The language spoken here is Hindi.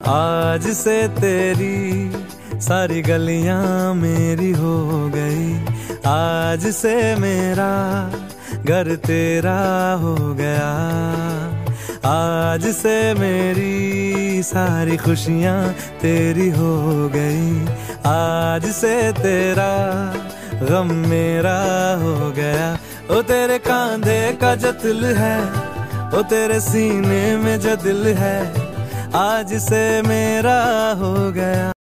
आज से तेरी सारी गलियां मेरी हो गई, आज से मेरा घर तेरा हो गया, आज से मेरी सारी खुशियां तेरी हो गई, आज से तेरा गम मेरा हो गया। ओ तेरे कांधे का जो दिल है, ओ तेरे सीने में जो दिल है, आज से मेरा हो गया।